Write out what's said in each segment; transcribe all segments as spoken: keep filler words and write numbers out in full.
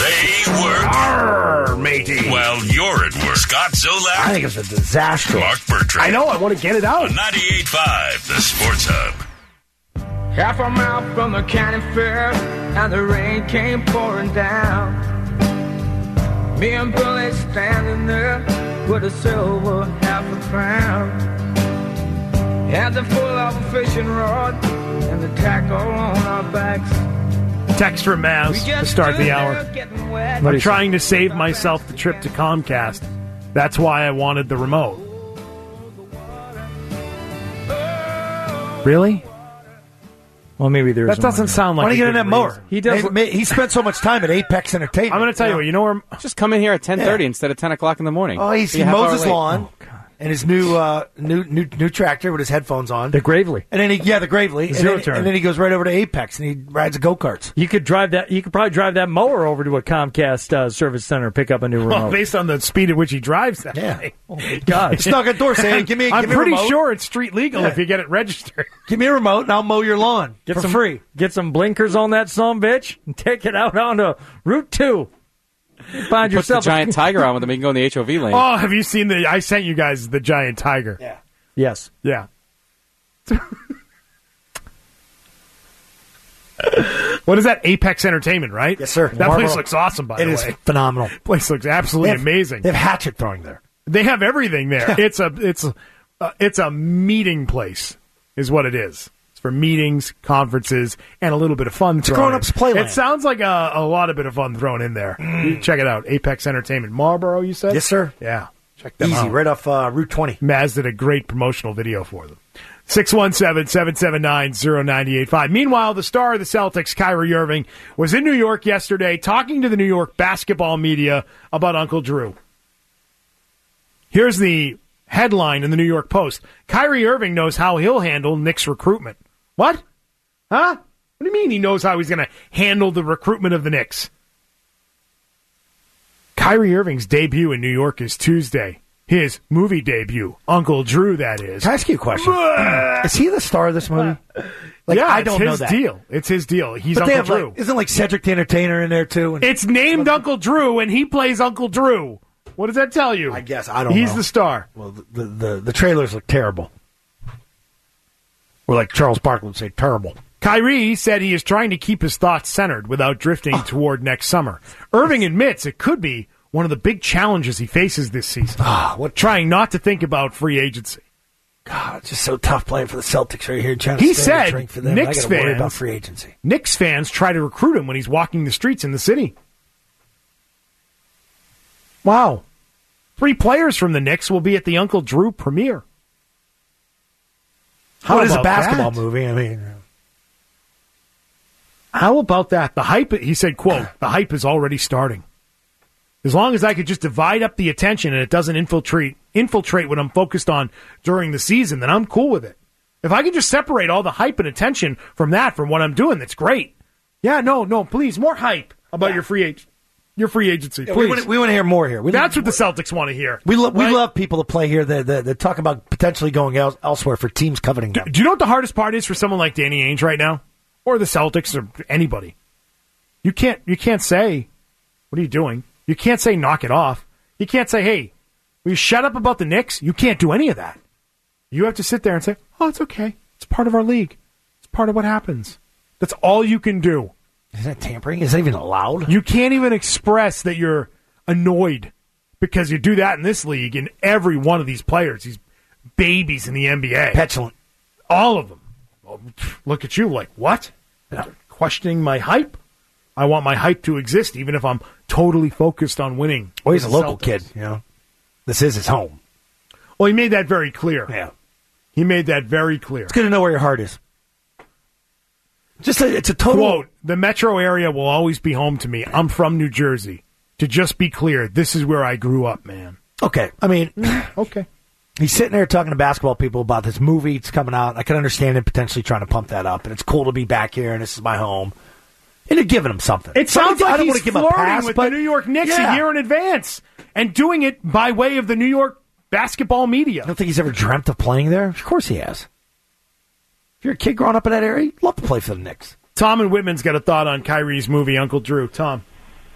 They work. Arr, matey. While you're at work. Scott Zolak. I think it's a disaster. Mark Bertrand. I know. I want to get it out. ninety-eight point five, the Sports Hub. Half a mile from the county fair, and the rain came pouring down. Me and Billy standing there with a silver half a crown. Had the full of a fishing rod and the tackle on our backs. Text from Maz to start the hour. I'm trying to save Say? myself the trip to Comcast. That's why I wanted the remote. Really? Well, maybe there's That doesn't sound like Why don't a you get in good that mower? reason. He does. He, he spent so much time at Apex Entertainment. I'm going to tell you what. You know where? Just come in here at ten thirty Yeah. instead of ten o'clock in the morning. Oh, he's, Be he a half mows hour his late. lawn and his new, uh, new new new tractor with his headphones on. The Gravely. And then he, yeah, the Gravely. And Zero then, turn. and then he goes right over to Apex and he rides a go-karts. You could drive that. You could probably drive that mower over to a Comcast uh, service center and pick up a new remote. Well, based on the speed at which he drives that. Yeah. thing. Oh my God! Just knock on the door saying, give me, I'm give me a pretty remote. sure it's street legal Yeah. if you get it registered. Give me a remote and I'll mow your lawn Get for some free. Get some blinkers on that son of a bitch and take it out onto Route Two. Find Put the yourself giant a, tiger on with them. You can go in the H O V lane. Oh, have you seen the? I sent you guys the giant tiger. Yeah. Yes. Yeah. What is that? Apex Entertainment, right? Yes, sir. That Marlboro. place looks awesome, by It the is way. phenomenal. Place looks absolutely They have- amazing. They have hatchet throwing there. They have everything there. Yeah. It's a it's a, uh, it's a meeting place, is what it is. It's for meetings, conferences, and a little bit of fun. It's grown-ups playland. It sounds like a, a lot of bit of fun thrown in there. You check it out. Apex Entertainment, Marlboro. You said? Yes, sir. Yeah, check them Easy, out. right off uh, Route twenty. Maz did a great promotional video for them. six one seven, seven seven nine, zero nine eight five. Meanwhile, the star of the Celtics, Kyrie Irving, was in New York yesterday talking to the New York basketball media about Uncle Drew. Here's the headline in the New York Post. Kyrie Irving knows how he'll handle Knicks recruitment. What? Huh? What do you mean he knows how he's going to handle the recruitment of the Knicks? Kyrie Irving's debut in New York is Tuesday. His movie debut, Uncle Drew, that is. Can I ask you a question? Is he the star of this movie? Like, yeah, I don't it's know his that. deal. It's his deal. He's But they Uncle have, Drew. like, isn't like Cedric the Entertainer in there too? And It's named Uncle Drew, and he plays Uncle Drew. What does that tell you? I guess I don't He's know. the star. Well, the, the the trailers look terrible. Or like Charles Barkley would say, terrible. Kyrie said he is trying to keep his thoughts centered without drifting toward next summer. Irving admits it could be one of the big challenges he faces this season. Ah, what? Trying not to think about free agency. God, it's just so tough playing for the Celtics right here. Trying to He stay and said drink for them. Knicks I gotta worry fans- about free agency. Knicks fans try to recruit him when he's walking the streets in the city. Wow. Three players from the Knicks will be at the Uncle Drew premiere. How What is a about basketball that? movie? I mean, How about that? The hype, he said, quote, the hype is already starting. As long as I could just divide up the attention and it doesn't infiltrate infiltrate what I'm focused on during the season, then I'm cool with it. If I could just separate all the hype and attention from that, from what I'm doing, that's great. Yeah, no, no, please, more hype about Yeah. your free ag- your free agency. yeah, Please. we want to we want to hear more here. We, That's what the Celtics want to hear. we, lo- we Right? love people to play here that, that, that talk about potentially going el- elsewhere for teams coveting them. Do you know what the hardest part is for someone like Danny Ainge right now, or the Celtics, or anybody? You can't. You can't say, "What are you doing?" You can't say, "Knock it off." You can't say, "Hey, will you shut up about the Knicks?" You can't do any of that. You have to sit there and say, "Oh, it's okay. It's part of our league. It's part of what happens." That's all you can do. Is that tampering? Is that even allowed? You can't even express that you're annoyed because you do that in this league, and every one of these players, these babies in the N B A, Petulant. all of them, look at you like, what? Questioning my hype? I want my hype to exist, even if I'm totally focused on winning. Well, he's a with the local Celtics. kid, you know. This is his home. Well, he made that very clear. Yeah. He made that very clear. It's good to know where your heart is. Just a, it's a total... Quote, the metro area will always be home to me. I'm from New Jersey. To just be clear, this is where I grew up, man. Okay, I mean... Okay. He's sitting there talking to basketball people about this movie. It's coming out. I can understand him potentially trying to pump that up. And it's cool to be back here, and this is my home. And you're giving him something. It So I sounds don't- I like don't he's wanna give him a flirting pass, with but- the New York Knicks Yeah. a year in advance and doing it by way of the New York basketball media. I don't think he's ever dreamt of playing there. Of course he has. If you're a kid growing up in that area, you'd love to play for the Knicks. Tom and Whitman's got a thought on Kyrie's movie, Uncle Drew. Tom.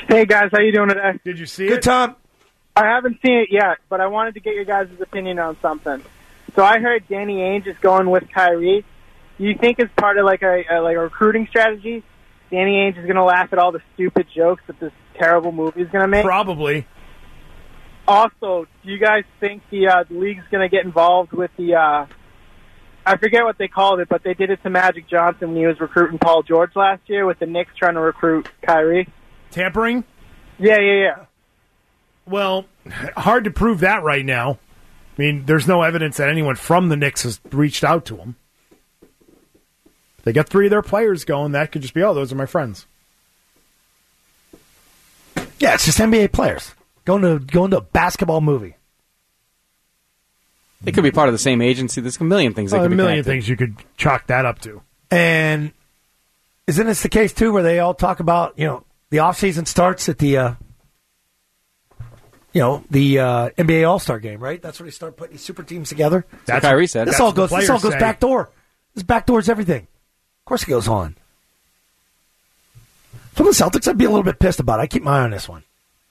Hey, guys. How you doing today? Did you see Good it? time. I haven't seen it yet, but I wanted to get your guys' opinion on something. So I heard Danny Ainge is going with Kyrie. Do you think it's part of like a, a like a recruiting strategy? Danny Ainge is going to laugh at all the stupid jokes that this terrible movie is going to make? Probably. Also, do you guys think the, uh, the league's going to get involved with the, uh, I forget what they called it, but they did it to Magic Johnson when he was recruiting Paul George last year with the Knicks trying to recruit Kyrie? Tampering? Yeah, yeah, yeah. Well, hard to prove that right now. I mean, there's no evidence that anyone from the Knicks has reached out to him. They got three of their players going. That could just be, oh, those are my friends. Yeah, it's just N B A players going to going to a basketball movie. They could be part of the same agency. There's a million things. They Oh, could a be million connected. things you could chalk that up to. And isn't this the case, too, where they all talk about, you know, the offseason starts at the, uh, you know, the uh, N B A All-Star game, right? That's where they start putting these super teams together. That's what Kyrie said. This That's all what the goes, this all players goes say. backdoor. This backdoors everything. Of course it goes on. From the Celtics, I'd be a little bit pissed about it. I keep my eye on this one.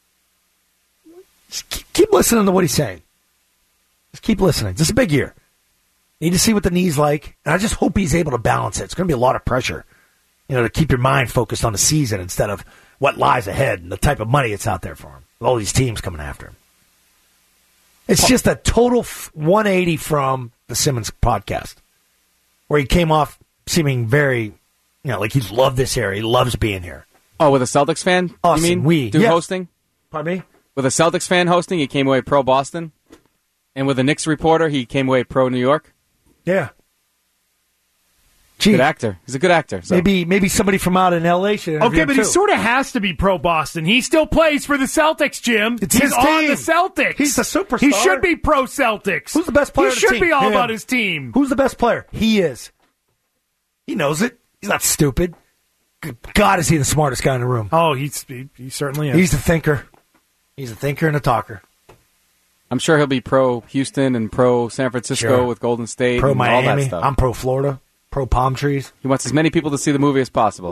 Just keep, keep listening to what he's saying. Just keep listening. This is a big year. Need to see what the knee's like, and I just hope he's able to balance it. It's going to be a lot of pressure, you know, to keep your mind focused on the season instead of what lies ahead and the type of money it's out there for him. With all these teams coming after him. It's just a total one eighty from the Simmons podcast, where he came off seeming very, you know, like he loved this area. He loves being here. Oh, with a Celtics fan? Austin, you mean? we. Do Yeah. hosting? Pardon me? With a Celtics fan hosting, he came away pro Boston. And with a Knicks reporter, he came away pro New York. Yeah. Gee, Good actor. He's a good actor. So. maybe maybe somebody from out in L A should interview Okay, him but too. he sort of has to be pro Boston. He still plays for the Celtics, Jim. It's He's his on team. the Celtics. He's the superstar. He should be pro Celtics. Who's the best player He on the should team? be all Him. about his team. Who's the best player? He is. He knows it. He's not stupid. God, is he the smartest guy in the room? Oh, he's he, he certainly is. He's the thinker. He's a thinker and a talker. I'm sure he'll be pro Houston and pro San Francisco Sure. with Golden State Pro and all that Miami. stuff. I'm pro Florida. Pro palm trees. He wants as many people to see the movie as possible.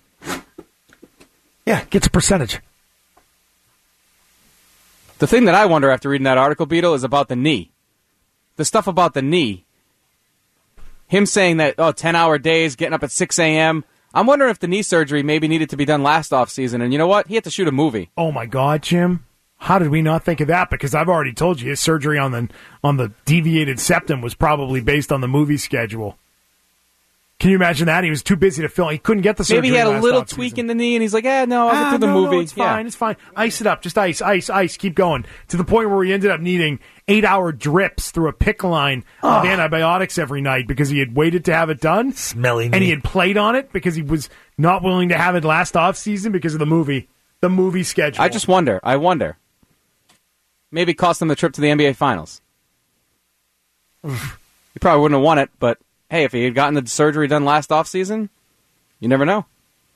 Yeah, gets a percentage. The thing that I wonder after reading that article, Beetle, is about the knee. The stuff about the knee. Him saying that, oh, ten-hour days, getting up at six a.m. I'm wondering if the knee surgery maybe needed to be done last offseason. And you know what? He had to shoot a movie. Oh, my God, Jim. How did we not think of that? Because I've already told you his surgery on the on the deviated septum was probably based on the movie schedule. Can you imagine that? He was too busy to film. He couldn't get the surgery. Maybe he had a last little offseason. tweak in the knee, and he's like, eh, no, I'll Ah, get through the no, movie. No, it's fine. Yeah. It's fine. Ice it up. Just ice, ice, ice. Keep going. To the point where he ended up needing eight-hour drips through a pick line of antibiotics every night because he had waited to have it done. Smelly knee. And he had played on it because he was not willing to have it last offseason because of the movie. The movie schedule. I just wonder. I wonder. Maybe it cost him the trip to the N B A Finals. He probably wouldn't have won it, but hey, if he had gotten the surgery done last offseason, you never know.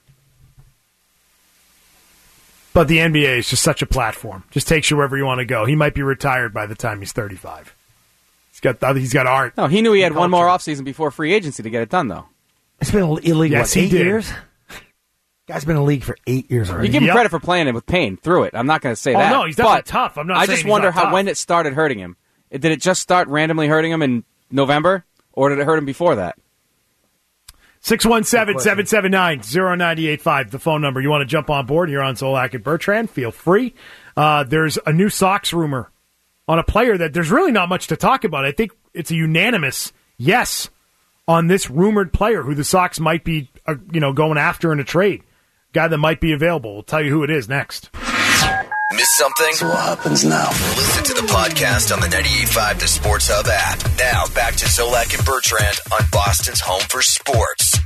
But the N B A is just such a platform. Just takes you wherever you want to go. He might be retired by the time he's thirty-five. He's got he's got art. No, he knew he had one more offseason before free agency to get it done, though. It's been illegal. Yes, what, he eight did. years? Guy's been in the league for eight years already. You give him Yep. credit for playing it with pain through it. I'm not going to say Oh, that. no, he's definitely but tough. I'm not I saying just he's wonder not how tough. when it started hurting him. Did it just start randomly hurting him in November, or did it hurt him before that? six one seven, seven seven nine, zero nine eight five, the phone number. You want to jump on board here on Zolak and Bertrand, feel free. Uh, there's a new Sox rumor on a player that there's really not much to talk about. I think it's a unanimous yes on this rumored player who the Sox might be uh, you know, going after in a trade. Guy that might be available. We'll tell you who it is next. Miss something? So what happens now? Listen to the podcast on the ninety-eight point five The Sports Hub app. Now back to Zolak and Bertrand on Boston's home for sports.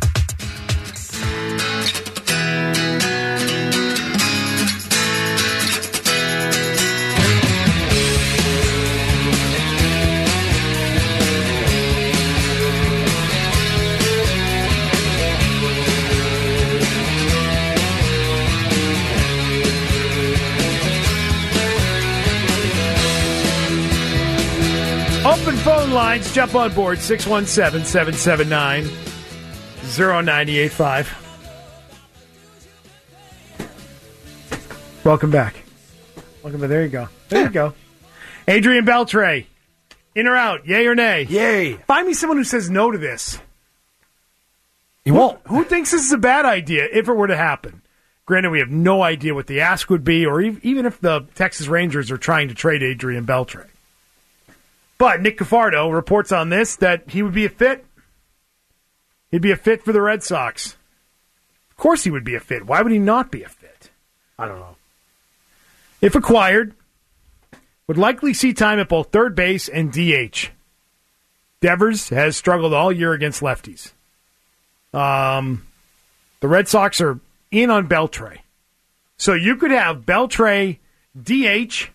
Open phone lines. Jump on board. six one seven, seven seven nine, zero nine eight five. Welcome back. Welcome back. There you go. There you go. Adrian Beltre, in or out, yay or nay? Yay. Find me someone who says no to this. You won't. Who, who thinks this is a bad idea if it were to happen? Granted, we have no idea what the ask would be, or e- even if the Texas Rangers are trying to trade Adrian Beltre. But Nick Cafardo reports on this that he would be a fit. He'd be a fit for the Red Sox. Of course he would be a fit. Why would he not be a fit? I don't know. If acquired, would likely see time at both third base and D H. Devers has struggled all year against lefties. Um, the Red Sox are in on Beltre. So you could have Beltre D H.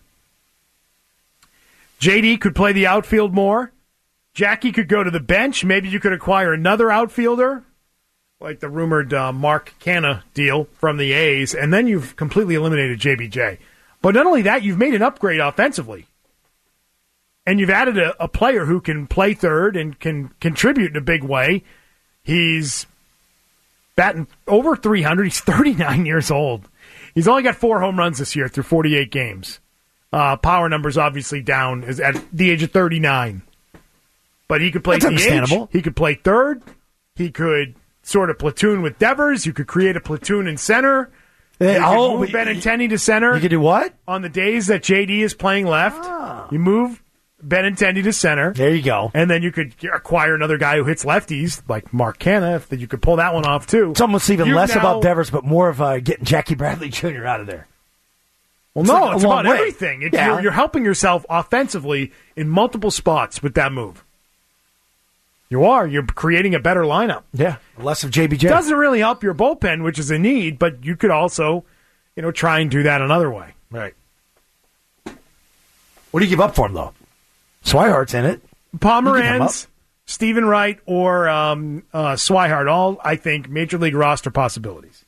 J D could play the outfield more. Jackie could go to the bench. Maybe you could acquire another outfielder, like the rumored uh, Mark Canha deal from the A's, and then you've completely eliminated J B J. But not only that, you've made an upgrade offensively. And you've added a, a player who can play third and can contribute in a big way. He's batting over three hundred. He's thirty-nine years old. He's only got four home runs this year through forty-eight games. Uh, power numbers obviously down is at the age of thirty-nine. But he could play That's D H. understandable. He could play third. He could sort of platoon with Devers. You could create a platoon in center. Hey, you oh, could move you- Benintendi to center. You can do what? On the days that J D is playing left, Ah. you move Benintendi to center. There you go. And then you could acquire another guy who hits lefties, like Mark Canha, if you could pull that one off, too. It's almost even You've less now- about Devers, but more of uh, getting Jackie Bradley Junior out of there. Well, It's no, like a it's long about way. everything. It, Yeah. you're, you're helping yourself offensively in multiple spots with that move. You are. You're creating a better lineup. Yeah, less of J B J. Doesn't really help your bullpen, which is a need, but you could also, you know, try and do that another way. Right. What do you give up for him, though? Swihart's in it. You give him up. Pomeranz, Stephen Wright, or um, uh, Swihart, all, I think, major league roster possibilities.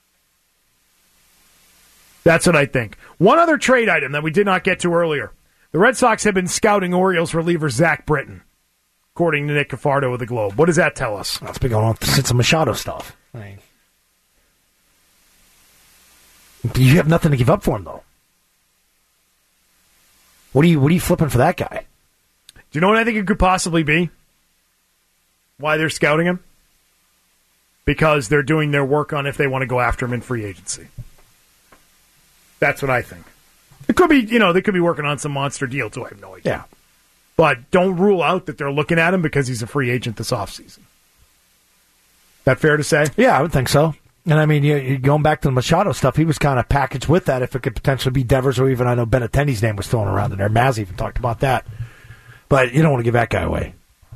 That's what I think. One other trade item that we did not get to earlier. The Red Sox have been scouting Orioles reliever Zach Britton, according to Nick Cafardo of the Globe. What does that tell us? That's been going on since the Machado stuff. I mean, you have nothing to give up for him, though. What are you? What are you flipping for that guy? Do you know what I think it could possibly be? Why they're scouting him? Because they're doing their work on if they want to go after him in free agency. That's what I think. It could be, you know, they could be working on some monster deal, too. I have no idea. Yeah. But don't rule out that they're looking at him because he's a free agent this offseason. That fair to say? Yeah, I would think so. And I mean, you, you going back to the Machado stuff, he was kind of packaged with that. If it could potentially be Devers, or even I know Benintendi's name was thrown around in there. Maz even talked about that. But you don't want to give that guy away.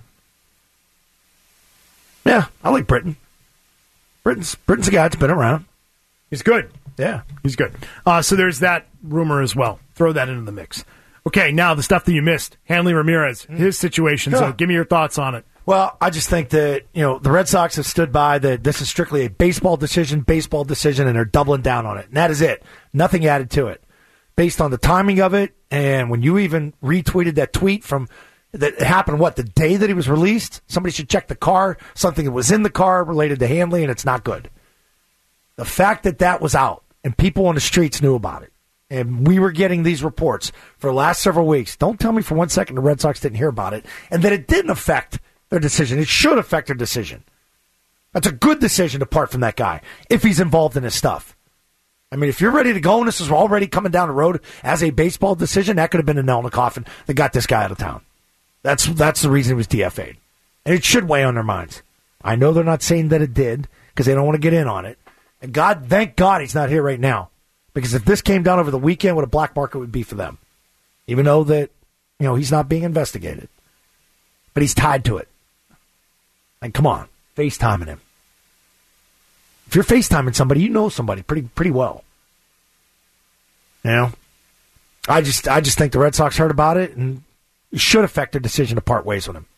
Yeah, I like Britton. Britton's Britton's a guy that's been around. He's good. Yeah, he's good. Uh, so there's that rumor as well. Throw that into the mix. Okay, now the stuff that you missed. Hanley Ramirez, his situation. So Yeah. give me your thoughts on it. Well, I just think that, you know, the Red Sox have stood by that this is strictly a baseball decision, baseball decision, and they're doubling down on it. And that is it. Nothing added to it. Based on the timing of it, and when you even retweeted that tweet from that happened, what, the day that he was released? Somebody should check the car, something that was in the car related to Hanley, and it's not good. The fact that that was out, and people on the streets knew about it, and we were getting these reports for the last several weeks. Don't tell me for one second the Red Sox didn't hear about it, and that it didn't affect their decision. It should affect their decision. That's a good decision to part from that guy if he's involved in his stuff. I mean, if you're ready to go and this is already coming down the road as a baseball decision, that could have been a nail in the coffin that got this guy out of town. That's that's the reason he was D F A'd. And it should weigh on their minds. I know they're not saying that it did because they don't want to get in on it. And God, thank God he's not here right now. Because if this came down over the weekend, what a black market would be for them. Even though that, you know, he's not being investigated. But he's tied to it. And come on, FaceTiming him. If you're FaceTiming somebody, you know somebody pretty pretty well. You know? I just I just think the Red Sox heard about it and it should affect their decision to part ways with him.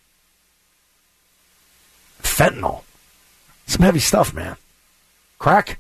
Fentanyl. Some heavy stuff, man. Crack.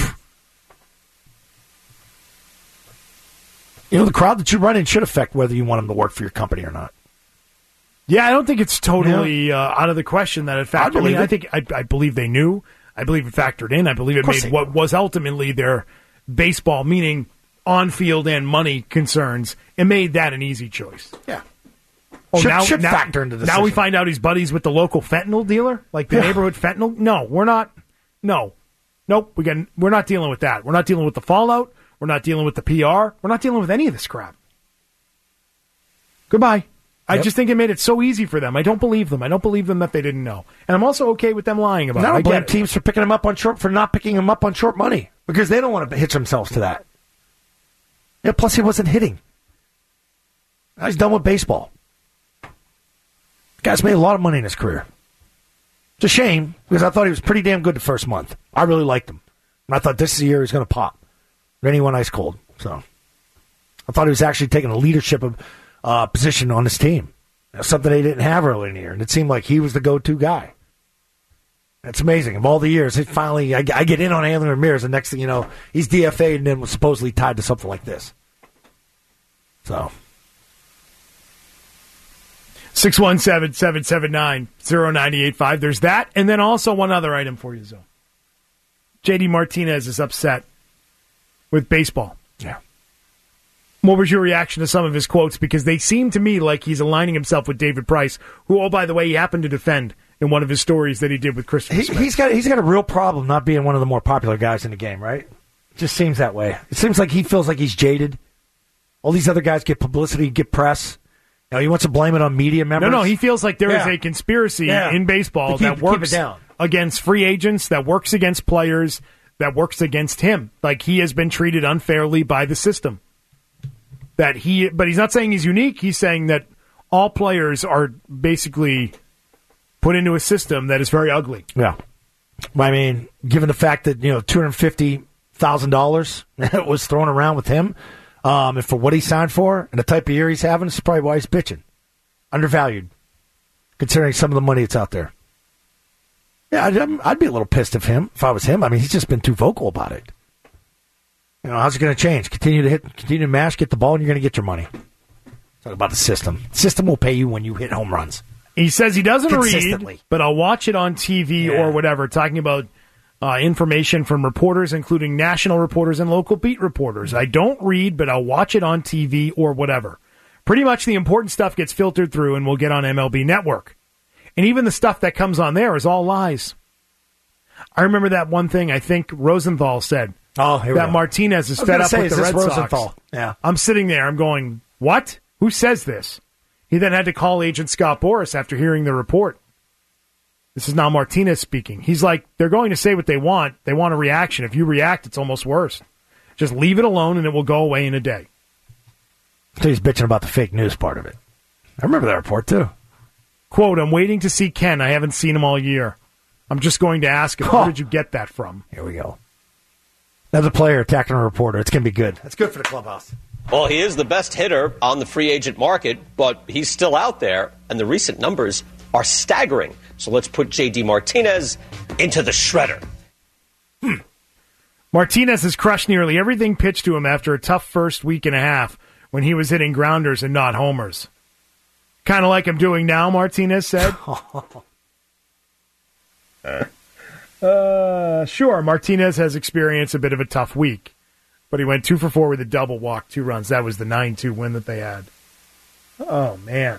You know, the crowd that you run in should affect whether you want them to work for your company or not. Yeah, I don't think it's totally uh, out of the question that it factored. I believe I, mean, I it. think I, I believe they knew. I believe it factored in. I believe it Of course made they what was ultimately their baseball, meaning on-field and money concerns and made that an easy choice. Yeah. Oh, should, now, should now, factor into the Now we decision. find out he's buddies with the local fentanyl dealer, like the Yeah. neighborhood fentanyl. No, we're not. No, nope. We got. We're not dealing with that. We're not dealing with the fallout. We're not dealing with the P R. We're not dealing with any of this crap. Goodbye. I Yep. just think it made it so easy for them. I don't believe them. I don't believe them that they didn't know, and I'm also okay with them lying about And I it. don't I blame get it. teams for picking him up on short for not picking him up on short money because they don't want to hitch themselves to that. Yeah. Plus, he wasn't hitting. Now he's done with baseball. Guy's made a lot of money in his career. It's a shame because I thought he was pretty damn good the first month. I really liked him, and I thought this is the year he's going to pop. Then he went ice cold. So I thought he was actually taking a leadership of, uh, position on this team. That's something they didn't have early in the year, and it seemed like he was the go-to guy. That's amazing. Of all the years, it finally, I, I get in on Anthony Ramirez, and next thing you know, he's D F A'd and then was supposedly tied to something like this. So. six one seven, seven seven nine, zero nine eight five. There's that. And then also one other item for you, Zoe. J D Martinez is upset with baseball. Yeah. What was your reaction to some of his quotes? Because they seem to me like he's aligning himself with David Price, who, oh, by the way, he happened to defend in one of his stories that he did with Christopher He, Smith. he's got he's got a real problem not being one of the more popular guys in the game, right? It just seems that way. It seems like he feels like he's jaded. All these other guys get publicity, get press. You know, he wants to blame it on media members. No, no, he feels like there is Yeah. a conspiracy Yeah. in baseball To keep- that keep works it down. against free agents, that works against players, that works against him. Like he has been treated unfairly by the system. That he, but he's not saying he's unique. He's saying that all players are basically put into a system that is very ugly. Yeah. I mean, given the fact that, you know, two hundred fifty thousand dollars was thrown around with him, um, and for what he signed for and the type of year he's having, this is probably why he's bitching. Undervalued, considering some of the money that's out there. Yeah, I'd, I'd be a little pissed of him if I was him. I mean, he's just been too vocal about it. You know, how's it going to change? Continue to hit, continue to mash, get the ball, and you're going to get your money. Talk about the system. The system will pay you when you hit home runs. He says he doesn't Consistently. read, but I'll watch it on T V Yeah. or whatever, talking about uh, information from reporters, including national reporters and local beat reporters. I don't read, but I'll watch it on T V or whatever. Pretty much the important stuff gets filtered through and will get on M L B Network. And even the stuff that comes on there is all lies. I remember that one thing I think Rosenthal said. Oh, here we that go. Martinez is I was fed gonna up say, with is the this Red Rosenthal? Sox. Yeah. I'm sitting there, I'm going, what? Who says this? He then had to call Agent Scott Boras after hearing the report. This is now Martinez speaking. He's like, they're going to say what they want. They want a reaction. If you react, it's almost worse. Just leave it alone and it will go away in a day. So he's bitching about the fake news part of it. I remember that report, too. Quote, I'm waiting to see Ken. I haven't seen him all year. I'm just going to ask him, where did you get that from? Here we go. Another player attacking a reporter. It's going to be good. That's good for the clubhouse. Well, he is the best hitter on the free agent market, but he's still out there, and the recent numbers are staggering. So let's put J D Martinez into the shredder. Hmm. Martinez has crushed nearly everything pitched to him after a tough first week and a half when he was hitting grounders and not homers. Kind of like I'm doing now, Martinez said. uh, sure, Martinez has experienced a bit of a tough week, but he went two for four with a double, walk, two runs. That was the nine two win that they had. Oh, man.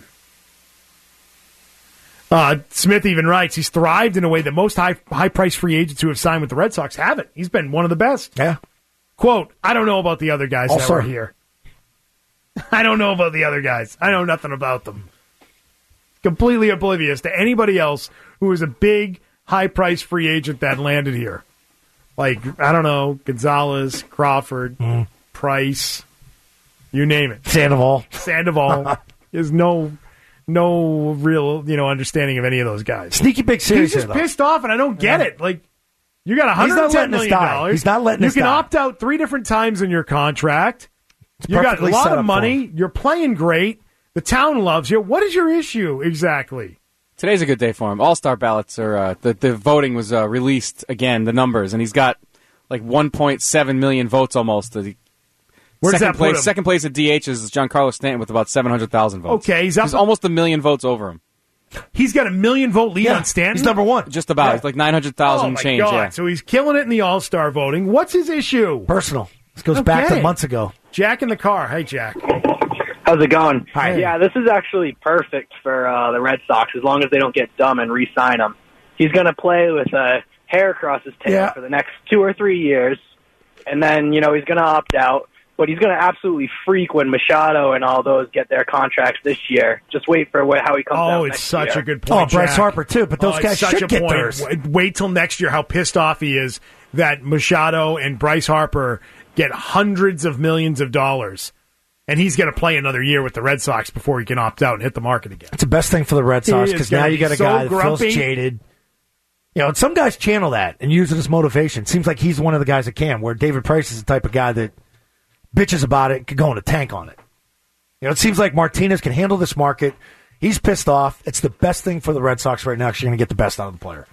Uh, Smith even writes, he's thrived in a way that most high, high-priced free agents who have signed with the Red Sox haven't. He's been one of the best. Yeah. Quote, I don't know about the other guys Also, that were here. I don't know about the other guys. I know nothing about them. Completely oblivious to anybody else who was a big, high-priced free agent that landed here. Like, I don't know, Gonzalez, Crawford, mm. Price, you name it. Sandoval. Sandoval. There's no no real, you know, understanding of any of those guys. Sneaky big series He's just here, though. pissed off, and I don't get Yeah. it. Like, you got He's not one hundred ten letting us million die. dollars. He's not letting you us can die. opt out three different times in your contract. It's You got a perfectly lot set of up money. for him. You're playing great. The town loves you. What is your issue exactly? Today's a good day for him. All-star ballots are uh, the the voting was uh, released again. The numbers, and he's got like one point seven million votes almost. The Where does second that place, put him? Second place at D H is Giancarlo Stanton with about seven hundred thousand votes. Okay, he's up- He's almost a million votes over him. He's got a million vote lead Yeah, on Stanton. he's number one. Just about. Yeah. It's like nine hundred thousand Oh my change. God! Yeah. So he's killing it in the All Star voting. What's his issue? Personal. This goes Okay. back to months ago. Jack in the car. Hey, Jack. How's it going? Hi. Yeah, this is actually perfect for uh, the Red Sox as long as they don't get dumb and re-sign him. He's going to play with a hair across his tail Yeah. for the next two or three years, and then, you know, he's going to opt out. But he's going to absolutely freak when Machado and all those get their contracts this year. Just wait for what, how he comes out Oh, it's next such year. a good point. Oh, Bryce Jack. Harper, too, but those Oh, guys it's such should a get point. theirs. Wait- Wait till next year how pissed off he is that Machado and Bryce Harper get hundreds of millions of dollars, and he's going to play another year with the Red Sox before he can opt out and hit the market again. It's the best thing for the Red Sox He is because gonna now you be got a so guy that feels grumpy. jaded. You know, and some guys channel that and use it as motivation. Seems like he's one of the guys that can, where David Price is the type of guy that bitches about it and could go in a tank on it. You know, it seems like Martinez can handle this market. He's pissed off. It's the best thing for the Red Sox right now because you're going to get the best out of the player.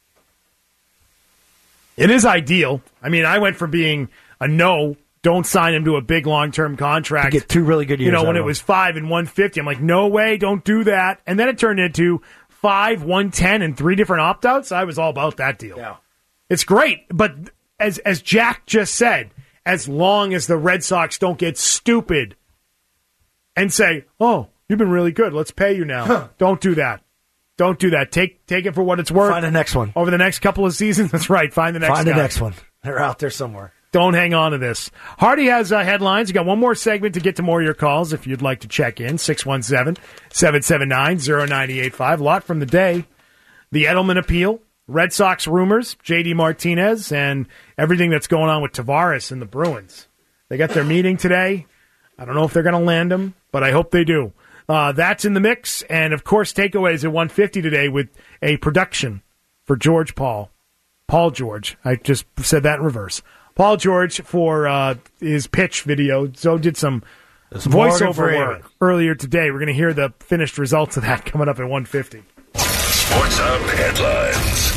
It is ideal. I mean, I went from being a no, don't sign him to a big long-term contract. To get two really good years You know, out when of it him. was five and one fifty, I'm like, no way, don't do that. And then it turned into five, one ten, and three different opt-outs. I was all about that deal. Yeah. It's great, but as as Jack just said, as long as the Red Sox don't get stupid and say, "Oh, you've been really good. Let's pay you now." Huh. Don't do that. Don't do that. Take take it for what it's worth. Find the next one. Over the next couple of seasons. That's right. Find the next Find guy. the next one. They're out there somewhere. Don't hang on to this. Hardy has uh, headlines. You got one more segment to get to more of your calls if you'd like to check in. six one seven, seven seven nine, zero nine eight five. A lot from the day. The Edelman appeal, Red Sox rumors, J D Martinez, and everything that's going on with Tavares and the Bruins. They got their meeting today. I don't know if they're going to land him, but I hope they do. Uh, that's in the mix. And, of course, takeaways at one fifty today with a production for George Paul. Paul George. I just said that in reverse. Paul George for uh, his pitch video. So did some There's Morgan voiceover Freeman. work earlier today. We're going to hear the finished results of that coming up at one fifty. Sports Hub headlines.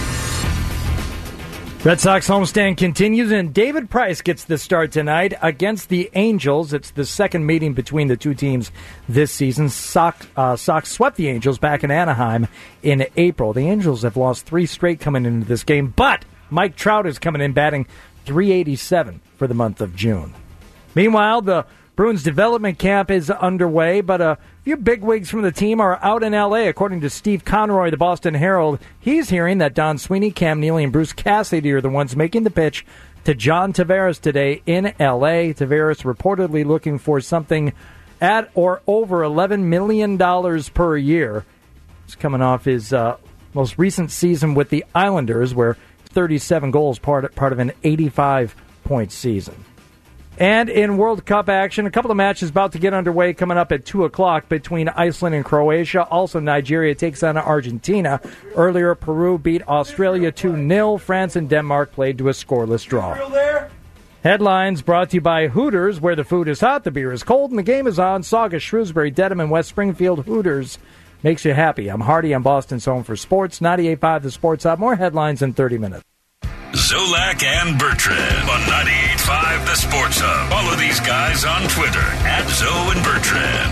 Red Sox homestand continues, and David Price gets the start tonight against the Angels. It's the second meeting between the two teams this season. Sox, uh, Sox swept the Angels back in Anaheim in April. The Angels have lost three straight coming into this game, but Mike Trout is coming in batting three eighty-seven for the month of June. Meanwhile, the Bruins development camp is underway, but a few bigwigs from the team are out in L A, according to Steve Conroy, the Boston Herald. He's hearing that Don Sweeney, Cam Neely, and Bruce Cassidy are the ones making the pitch to John Tavares today in L A. Tavares reportedly looking for something at or over eleven million dollars per year. He's coming off his uh, most recent season with the Islanders, where thirty-seven goals, part, part of an eighty-five point season. And in World Cup action, a couple of matches about to get underway coming up at two o'clock between Iceland and Croatia. Also, Nigeria takes on Argentina. Earlier, Peru beat Australia two nil. France and Denmark played to a scoreless draw. Headlines brought to you by Hooters, where the food is hot, the beer is cold, and the game is on. Saugus, Shrewsbury, Dedham, and West Springfield. Hooters makes you happy. I'm Hardy. I'm Boston's home for sports. ninety-eight point five The Sports Hub. More headlines in thirty minutes. Zolak and Bertrand on ninety-eight point five The Sports Hub. Follow these guys on Twitter at Zo and Bertrand.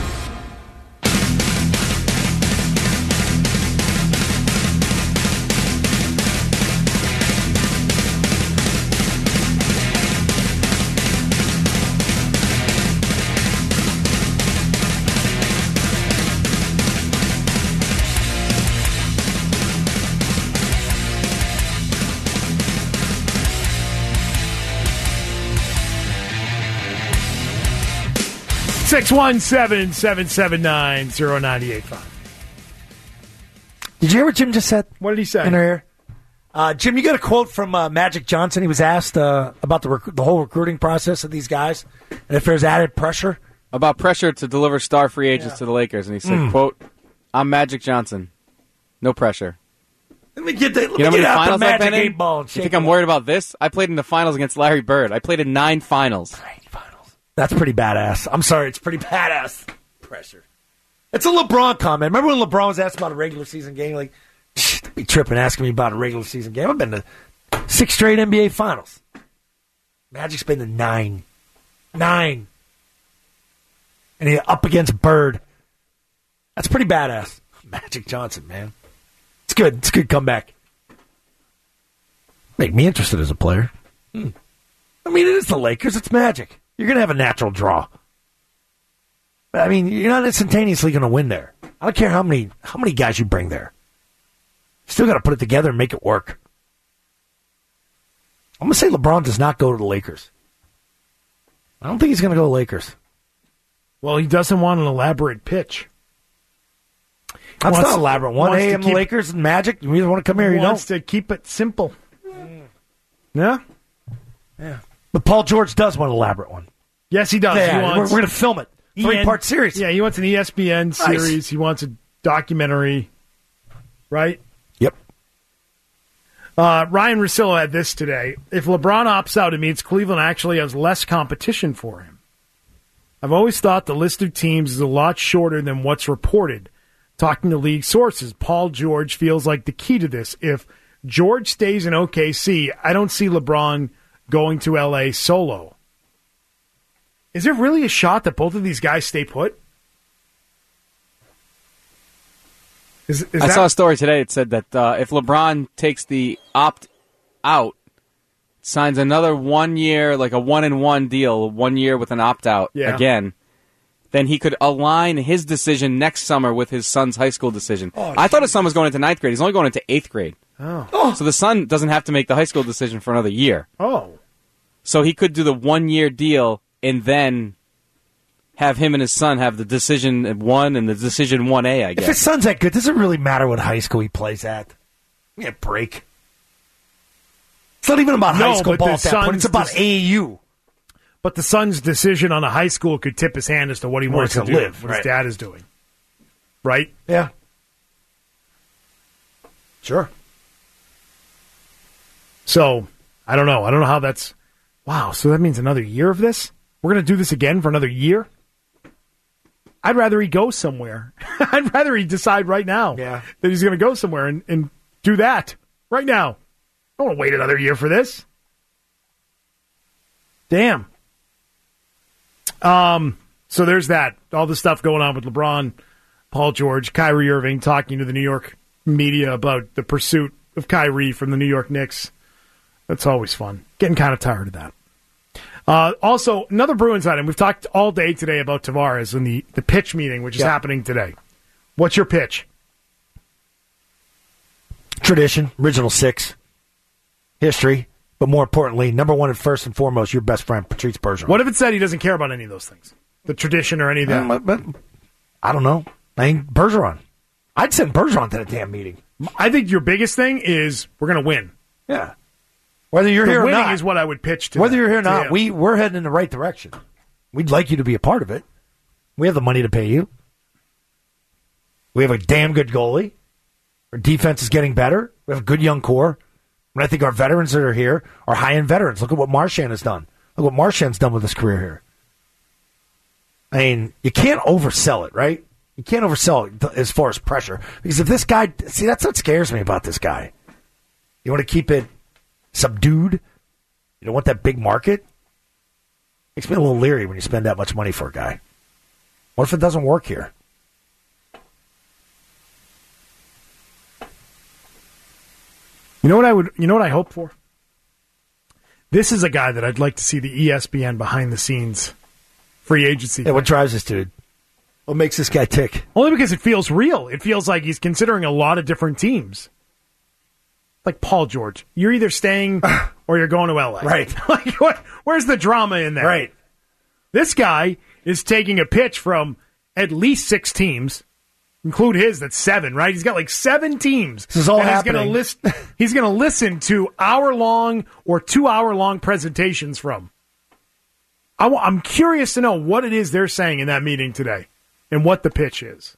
six one seven, seven seven nine, zero nine eight five. Did you hear what Jim just said? What did he say? In her ear? Uh, Jim, you got a quote from uh, Magic Johnson. He was asked uh, about the rec- the whole recruiting process of these guys and if there's added pressure. About pressure to deliver star free agents Yeah. to the Lakers. And he said, Mm. quote, I'm Magic Johnson. No pressure. Let me get the, let You know how me many get out the finals I've Magic been in? eight ball and You shake think it I'm up. worried about this? I played in the finals against Larry Bird. I played in nine finals. That's pretty badass. I'm sorry, it's pretty badass. Pressure. It's a LeBron comment. Remember when LeBron was asked about a regular season game? Like, don't be tripping asking me about a regular season game. I've been to six straight N B A finals. Magic's been to nine. Nine. And he up against Bird. That's pretty badass. Magic Johnson, man. It's good. It's a good comeback. Make me interested as a player. Hmm. I mean, it is the Lakers. It's magic. You're going to have a natural draw. I mean, you're not instantaneously going to win there. I don't care how many how many guys you bring there. Still got to put it together and make it work. I'm going to say LeBron does not go to the Lakers. I don't think he's going to go to the Lakers. Well, he doesn't want an elaborate pitch. That's Wants- not elaborate. one wants A to M keep- Lakers and Magic. You either want to come here or you don't. Wants to keep it simple. Yeah? Yeah. But Paul George does want an elaborate one. Yes, he does. Yeah, he wants we're, we're going to film it. Three-part series. Yeah, he wants an E S P N Nice. series. He wants a documentary. Right? Yep. Uh, Ryan Russillo had this today. If LeBron opts out, it means Cleveland actually has less competition for him. I've always thought the list of teams is a lot shorter than what's reported. Talking to league sources, Paul George feels like the key to this. If George stays in O K C, I don't see LeBron going to L A solo. Is there really a shot that both of these guys stay put? Is, is I that... saw a story today. It said that uh, if LeBron takes the opt out, signs another one year, like a one and one deal, one year with an opt out Yeah. again, then he could align his decision next summer with his son's high school decision. Oh, I thought his son was going into ninth grade. He's only going into eighth grade. Oh. So the son doesn't have to make the high school decision for another year. Oh. So he could do the one year deal and then have him and his son have the decision one and the decision one A, I If guess. his son's that good, does it really matter what high school he plays at? Give me a break. It's not even about No, high school but ball the at that point. son's It's about dec- A A U. But the son's decision on a high school could tip his hand as to what he Where wants he's to gonna do, live, what right. his dad is doing. Right? Yeah. Sure. So, I don't know. I don't know how that's... Wow, so that means another year of this? We're going to do this again for another year? I'd rather he go somewhere. I'd rather he decide right now Yeah. that he's going to go somewhere and, and do that right now. I don't want to wait another year for this. Damn. Um. So there's that. All the stuff going on with LeBron, Paul George, Kyrie Irving talking to the New York media about the pursuit of Kyrie from the New York Knicks. That's always fun. Getting kind of tired of that. Uh, also, another Bruins item. We've talked all day today about Tavares and the, the pitch meeting, which is Yeah. happening today. What's your pitch? Tradition, original six, history, but more importantly, number one and first and foremost, your best friend, Patrice Bergeron. What if it said he doesn't care about any of those things? The tradition or any of that? Um, but, but, I don't know. I mean, Bergeron. I'd send Bergeron to the damn meeting. I think your biggest thing is we're going to win. Yeah. Whether you're The here or winning not. is what I would pitch to Whether them, you're here or to not, him. we, we're heading in the right direction. We'd like you to be a part of it. We have the money to pay you. We have a damn good goalie. Our defense is getting better. We have a good young core. And I think our veterans that are here are high-end veterans. Look at what Marchand has done. Look what Marchand's done with his career here. I mean, you can't oversell it, right? You can't oversell it as far as pressure. Because if this guy... See, that's what scares me about this guy. You want to keep it subdued? You don't want that big market? Makes me a little leery when you spend that much money for a guy. What if it doesn't work here? You know what I would? You know what I hope for? This is a guy that I'd like to see the E S P N behind the scenes free agency. Yeah, what drives this dude? What makes this guy tick? Only because it feels real. It feels like he's considering a lot of different teams. Like Paul George, you're either staying or you're going to L A. Right. Like what? Where's the drama in that? Right. This guy is taking a pitch from at least six teams. Include his, that's seven, right? He's got like seven teams. This is all and happening. He's going to list. He's going to listen to hour-long or two-hour-long presentations from. I w- I'm curious to know what it is they're saying in that meeting today, and what the pitch is.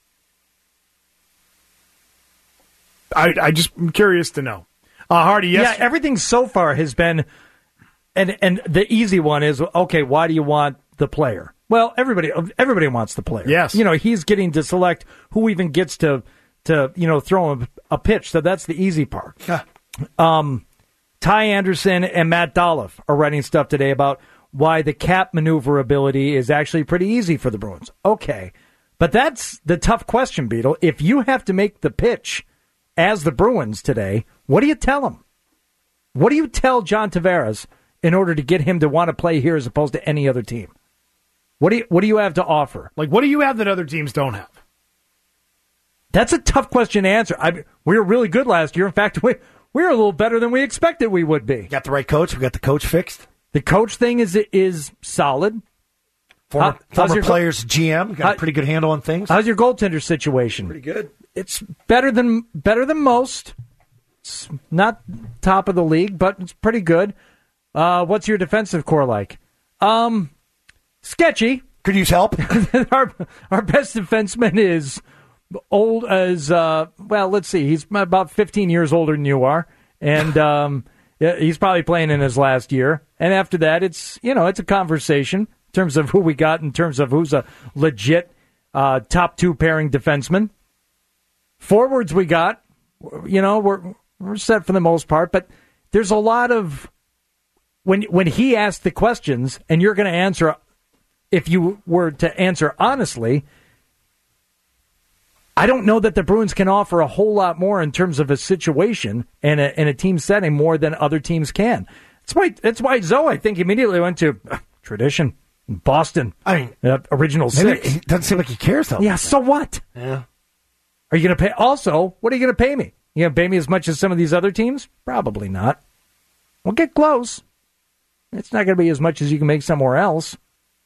I, I just am curious to know. Uh, Hardy, yes. Yeah, everything so far has been, and and the easy one is, okay, why do you want the player? Well, everybody everybody wants the player. Yes. You know, he's getting to select who even gets to, to you know, throw him a pitch, so that's the easy part. um, Ty Anderson and Matt Dolliff are writing stuff today about why the cap maneuverability is actually pretty easy for the Bruins. Okay, but that's the tough question, Beetle. If you have to make the pitch as the Bruins today, what do you tell them? What do you tell John Tavares in order to get him to want to play here as opposed to any other team? What do you, what do you have to offer? Like, what do you have that other teams don't have? That's a tough question to answer. I, we were really good last year. In fact, we, we were a little better than we expected we would be. Got the right coach. We got the coach fixed. The coach thing is is solid. Former, How, former players G M. Got how, a pretty good handle on things. How's your goaltender situation? Pretty good. It's better than better than most. It's not top of the league, but it's pretty good. Uh, what's your defensive core like? Um, sketchy. Could use help. our our best defenseman is old as uh, well. Let's see. He's about fifteen years older than you are, and um, yeah, he's probably playing in his last year. And after that, it's you know it's a conversation in terms of who we got, in terms of who's a legit uh, top two pairing defenseman. Forwards we got, you know, we're we're set for the most part, but there's a lot of when when he asks the questions, and you're going to answer. If you were to answer honestly, I don't know that the Bruins can offer a whole lot more in terms of a situation and a, and a team setting more than other teams can. That's why that's why Zoe, I think, immediately went to uh, tradition, Boston. I mean, uh, original maybe six. It doesn't seem like he cares, though. Yeah, so what? Yeah. Are you going to pay? Also, what are you going to pay me? You going to pay me as much as some of these other teams? Probably not. We'll get close. It's not going to be as much as you can make somewhere else.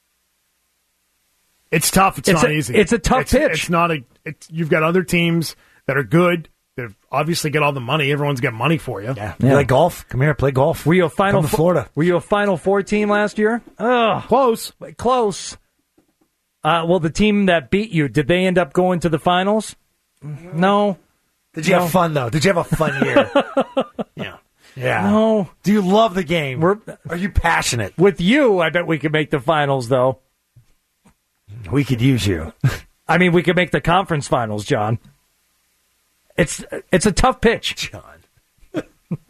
It's tough. It's, it's not a, easy. It's a tough it's, pitch. It's not a. It's, you've got other teams that are good. That obviously get all the money. Everyone's got money for you. Yeah. yeah. Play golf. Come here, play golf. Were you a final Come to Florida? Were you a Final Four team last year? Ugh, close. Close. Uh, well, the team that beat you, did they end up going to the finals? No. Did you no. have fun though? Did you have a fun year? yeah. Yeah. No. Do you love the game? We're, Are you passionate? With you, I bet we could make the finals, though. We could use you. I mean, we could make the conference finals, John. It's it's a tough pitch, John.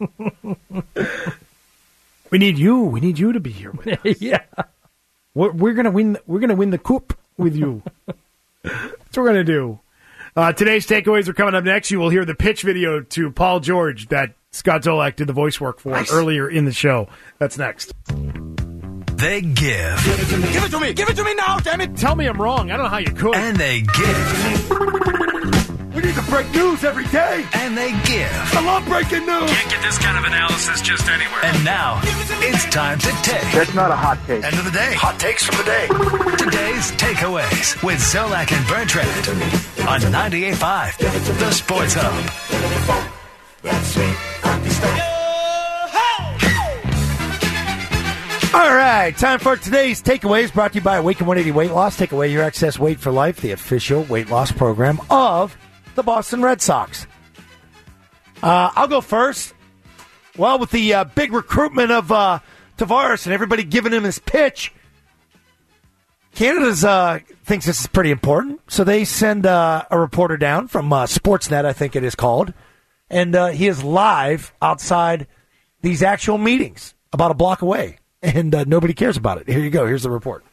We need you. We need you to be here with us. Yeah, we're, we're gonna win. We're gonna win the coupe with you. That's what we're gonna do. Uh, today's takeaways are coming up next. You will hear the pitch video to Paul George that Scott Zolak did the voice work for nice. earlier in the show. That's next. They give. Give it to me. Give it to me. Give it to me now, damn it. Tell me I'm wrong. I don't know how you could. And they give. We need to break news every day. And they give. I love breaking news. Can't get this kind of analysis just anywhere. And now, it's time to take. That's not a hot take. End of the day. Hot takes from the day. Today's takeaways with Zolak and Bertrand on ninety-eight point five, The Sports Hub. That's sweet. All right, time for today's takeaways brought to you by Awaken one eighty Weight Loss. Take away your excess weight for life, the official weight loss program of the Boston Red Sox. Uh, I'll go first. Well, with the uh, big recruitment of uh, Tavares and everybody giving him his pitch, Canada's uh, thinks this is pretty important, so they send uh, a reporter down from uh, Sportsnet, I think it is called, and uh, he is live outside these actual meetings about a block away. And uh, nobody cares about it. Here you go. Here's the report.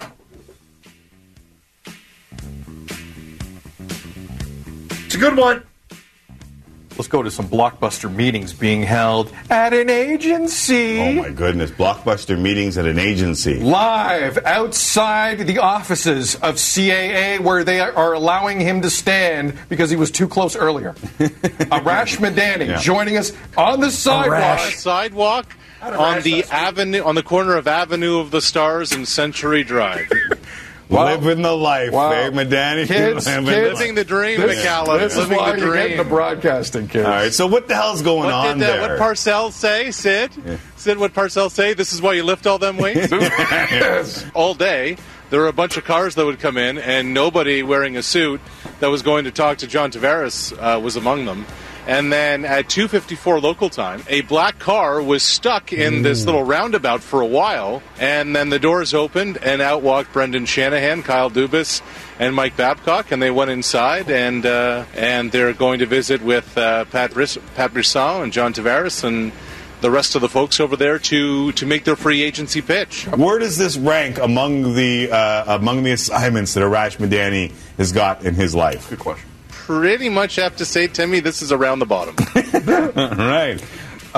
It's a good one. Let's go to some blockbuster meetings being held at an agency. Oh, my goodness. Blockbuster meetings at an agency. Live outside the offices of C A A where they are allowing him to stand because he was too close earlier. Arash Madani yeah. joining us on the sidewalk. Sidewalk? On the avenue, on the corner of Avenue of the Stars and Century Drive. Wow. Living the life, wow. eh, Madani? Kids, living, kids, living the dream, this, McCallum. This living is why the you're dream. getting the broadcasting, kids. All right, so what the hell's going what on did, uh, there? What Parcells say, Sid? Yeah. Sid, what Parcells say? This is why you lift all them weights? Yes. All day, there were a bunch of cars that would come in, and nobody wearing a suit that was going to talk to John Tavares uh, was among them. And then at two fifty-four local time, a black car was stuck in this little roundabout for a while. And then the doors opened, and out walked Brendan Shanahan, Kyle Dubas, and Mike Babcock. And they went inside, and uh, and they're going to visit with uh, Pat, Briss- Pat Brisson and John Tavares and the rest of the folks over there to, to make their free agency pitch. Where does this rank among the uh, among the assignments that Arash Madani has got in his life? Good question. Pretty much have to say, Timmy, this is around the bottom. Right. Uh,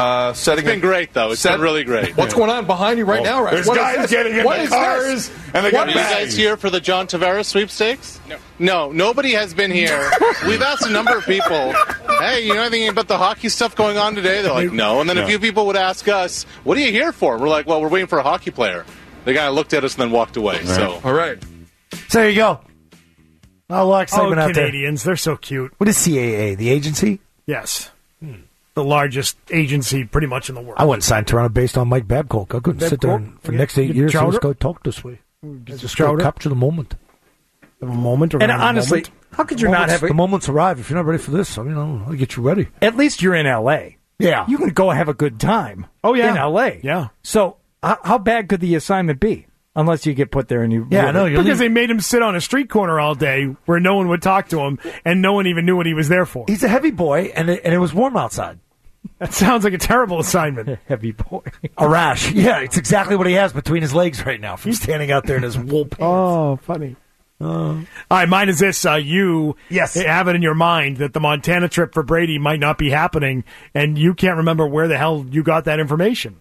Uh, setting It's been a- great, though. It's set- been really great. What's going on behind you right Oh, now, Rash? there's What is guys this? getting in What the is cars, this? and they What got Are you bags. guys here for the John Tavares sweepstakes? No. No, nobody has been here. We've asked a number of people, hey, you know anything about the hockey stuff going on today? They're like, no. And then No. a few people would ask us, what are you here for? We're like, well, we're waiting for a hockey player. They kind of looked at us and then walked away. So, All right. So there you go. A lot of Oh, excitement out there. Canadians, they're so cute. What is C A A? The agency? Yes. The largest agency pretty much in the world. I wouldn't sign Toronto based on Mike Babcock. I couldn't sit there Babcock? and, for the Yeah. next eight Get years. Chowder? Let's go talk this way. Get Just Chowder? go capture the moment. The moment And around the honestly, moment. how could you not Moments- have the a, moments arrive. If you're not ready for this, I mean, I'll, I'll get you ready. at least you're in L A. Yeah. You can go have a good time. Oh, yeah. In L A. Yeah. So how, how bad could the assignment be? Unless you get put there and you Yeah, I know. You're Because they made him sit on a street corner all day where no one would talk to him and no one even knew what he was there for. He's a heavy boy, and it, and it was warm outside. That sounds like a terrible assignment. Heavy boy. A rash. Yeah, it's exactly what he has between his legs right now from standing out there in his wool pants. Oh, funny. All right, mine is this. Uh, you Yes. have it in your mind that the Montana trip for Brady might not be happening, and you can't remember where the hell you got that information.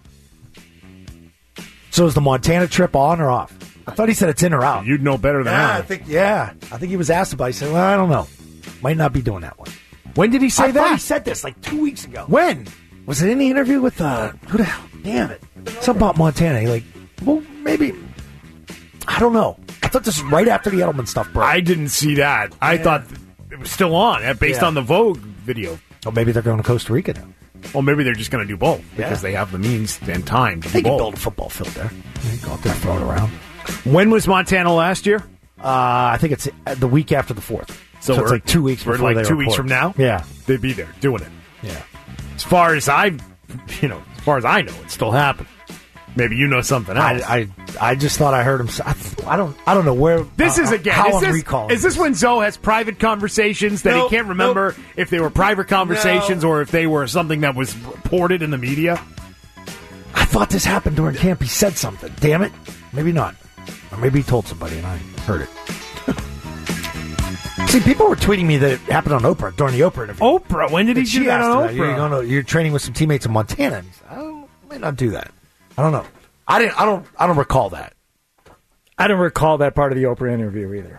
So is the Montana trip on or off? I thought he said it's in or out. You'd know better than Yeah, I. I think. Yeah, I think he was asked about it. He said, "Well, I don't know. Might not be doing that one." When did he say I that? thought he said this like two weeks ago. When? Was it in the interview with uh who the hell? Damn it! Something about Montana. He like, well, maybe. I don't know. I thought this was right after the Edelman stuff broke. I didn't see that. I thought it was still on, uh, based Yeah. on the Vogue video. Or maybe they're going to Costa Rica now. Well, maybe they're just going to do both because Yeah. they have the means and time to do They can both. build a football field there. They can go out there and throw it around. When was Montana last year? Uh, I think it's uh, the week after the fourth. So, it's we're- like two weeks We're before like they two weeks report. from now. Yeah. They'd be there doing it. Yeah. As far as I, you know, as far as I know, it's still happening. Maybe you know something else. I, I I just thought I heard him. Say, I, I don't I don't know where This uh, is again. how is I'm this, recalling. is this when Zoe has private conversations that Nope, he can't remember if they were private conversations No. or if they were something that was reported in the media? I thought this happened during camp. He said something. Damn it. Maybe not. Or maybe he told somebody and I heard it. See, people were tweeting me that it happened on Oprah during the Oprah interview. Oprah, when did he And do she that asked on him that. You're, Oprah? going to, you're training with some teammates in Montana. And he said, I don't, might not do that. I don't know. I didn't. I don't. I don't recall that. I don't recall that part of the Oprah interview either.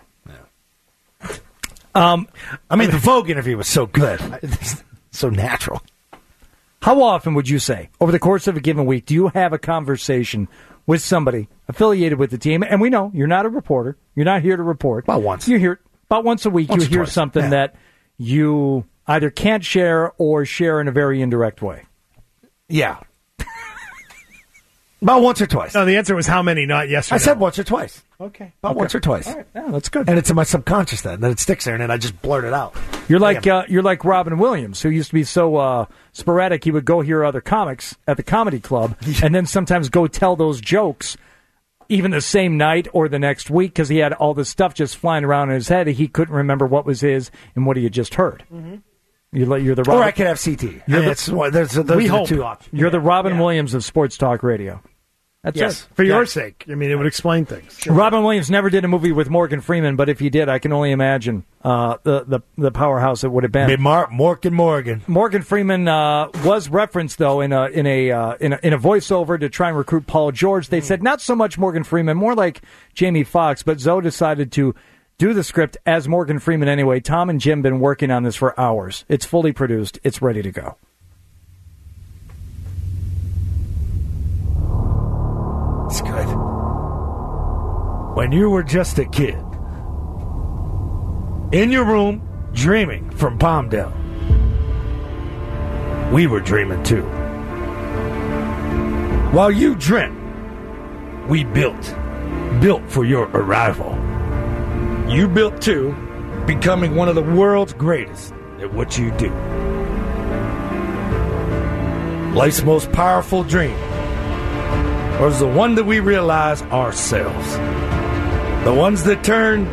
Um, I mean, the Vogue interview was so good, so natural. How often would you say, over the course of a given week, do you have a conversation with somebody affiliated with the team? And we know you're not a reporter. You're not here to report. About once. You're here about once a week. Once you or hear twice, something yeah. that you either can't share or share in a very indirect way. Yeah. About once or twice. No, the answer was how many, not yes or I no. said once or twice. Okay. About Okay. once or twice. All right. Yeah, that's good. And it's in my subconscious then. Then it sticks there, and then I just blurt it out. You're like Damn. uh, you're like Robin Williams, who used to be so uh, sporadic. He would go hear other comics at the comedy club, and then sometimes go tell those jokes, even the same night or the next week, because he had all this stuff just flying around in his head. He couldn't remember what was his and what he had just heard. Mm-hmm. You're, like- you're the Or Robin, I could have C T. You're the- That's what- there's, those we are hope. the two options. You're the Yeah. Robin Yeah. Williams of sports talk radio. That's Yes. it. For your Yeah. sake. I mean, it would explain things. Robin Williams never did a movie with Morgan Freeman, but if he did, I can only imagine uh, the, the the powerhouse it would have been. Be Mark, Morgan Morgan. Morgan Freeman uh, was referenced though in a in a, uh, in a in a voiceover to try and recruit Paul George. They said not so much Morgan Freeman, more like Jamie Foxx. But Zoe decided to do the script as Morgan Freeman anyway. Tom and Jim been working on this for hours. It's fully produced. It's ready to go. It's good. When you were just a kid, in your room, dreaming from Palmdale, we were dreaming too. While you dreamt, we built, built for your arrival. You built too, becoming one of the world's greatest at what you do. Life's most powerful dream was the one that we realize ourselves. The ones that turn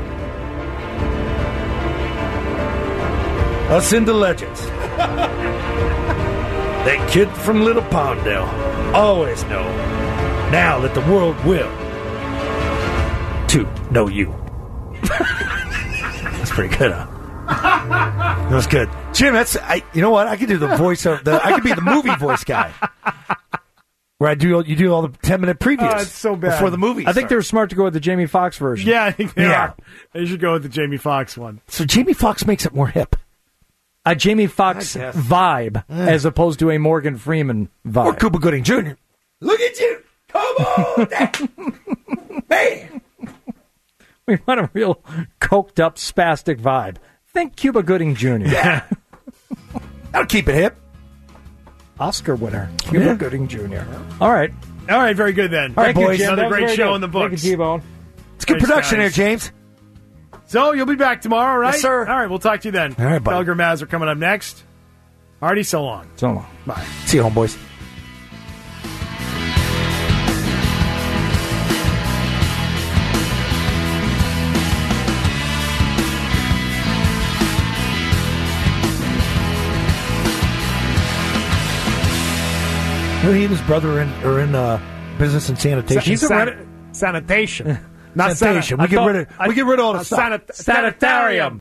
us into legends. That kid from Little Palmdale always know now that the world will to know you. That's pretty good, huh? That was good, Jim. That's I. You know what? I could do the voice of the. I could be the movie voice guy. Where I do you do all the ten minute previews. Oh, it's so bad before the movie. I think they were smart to go with the Jamie Foxx version. Yeah, I think they Yeah. are. They should go with the Jamie Foxx one. So Jamie Foxx makes it more hip. A Jamie Foxx I guess. vibe as opposed to a Morgan Freeman vibe. Or Cuba Gooding Junior Look at you. Come on. Man. We want a real coked up spastic vibe. Think Cuba Gooding Junior Yeah. That'll keep it hip. Oscar winner, Cuba Yeah. Gooding Junior All right. All right, very good then. All right, Thank boys. you, Jim. Another That was great very show good. in the books. Thank you, T-Bone. It's good Thanks, production guys. there, James. So you'll be back tomorrow, right? Yes, sir. All right, we'll talk to you then. All right, buddy. Felger Maz are coming up next. Artie, so long. So long. Bye. See you, homeboys. Well, he and his brother are in, are in uh, business and sanitation. He's a San- sanitation. Not Sanitation. Sana- We get rid of we get rid of all the a stuff. sanit- sanitarium.